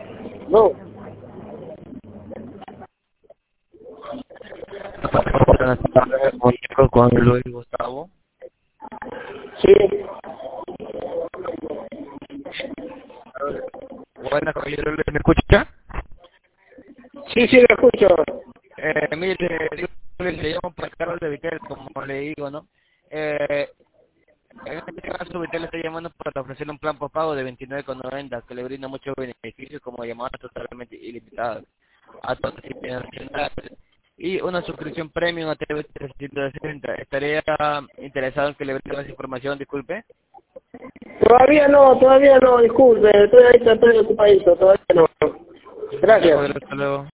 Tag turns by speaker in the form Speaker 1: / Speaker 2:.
Speaker 1: No.
Speaker 2: Con Luis Gustavo.
Speaker 1: Sí.
Speaker 2: Buenas, caballero, ¿me escucha?
Speaker 1: Sí, sí, lo escucho.
Speaker 2: Mire, le llamo para Carlos de Vitel, como le digo, ¿no? En este caso, Vitel le está llamando para ofrecerle un plan postpago de 29,90 que le brinda muchos beneficios como llamadas totalmente ilimitadas a todos los internacionales y una suscripción premium a TV 360. ¿Estaría interesado en que le brinde más información? Disculpe.
Speaker 1: Todavía no, disculpe, estoy ocupadito, todavía no.
Speaker 2: De
Speaker 1: Gracias.
Speaker 2: acuerdo, hasta luego.